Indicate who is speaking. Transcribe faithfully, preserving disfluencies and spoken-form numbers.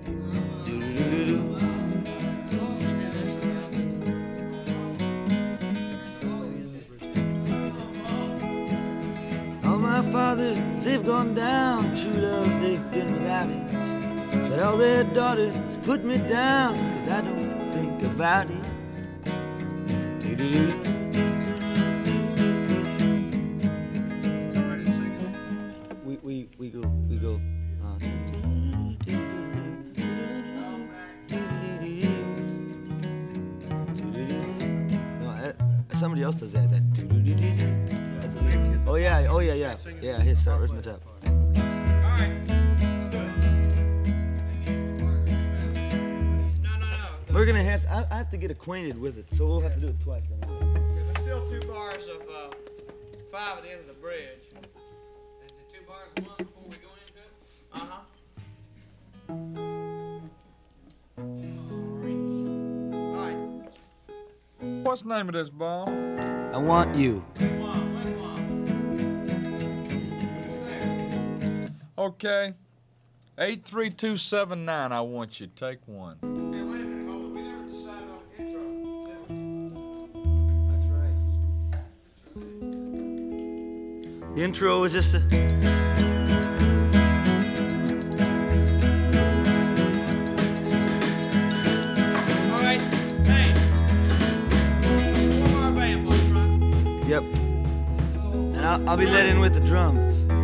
Speaker 1: Do-do-do-do-do. All my fathers, they've gone down. True love, they've been without it. But all their daughters put me down, 'cause I don't think about it. Do-do-do. We, we, we go, we go. Uh, no, uh, somebody else does that. that. Oh yeah, oh yeah, yeah. Yeah, his sir, where's my top?
Speaker 2: Alright, let's do it. No, no, no.
Speaker 1: We're gonna have to, I, I have to get acquainted with it, so we'll have to do it twice.
Speaker 2: There's still two bars of uh, five at the end of the bridge.
Speaker 3: Is it two bars of one before we go into it?
Speaker 2: Uh-huh. Alright.
Speaker 4: What's the name of this bomb?
Speaker 1: I want you.
Speaker 4: Okay. eight three two seven nine, I want you. Take one.
Speaker 2: Hey, wait a minute, hold on. We never decided on the intro. did we?
Speaker 1: The intro is just a.
Speaker 2: Alright, hey. One more band, boys, right?
Speaker 1: Yep. And I'll, I'll be let in with the drums.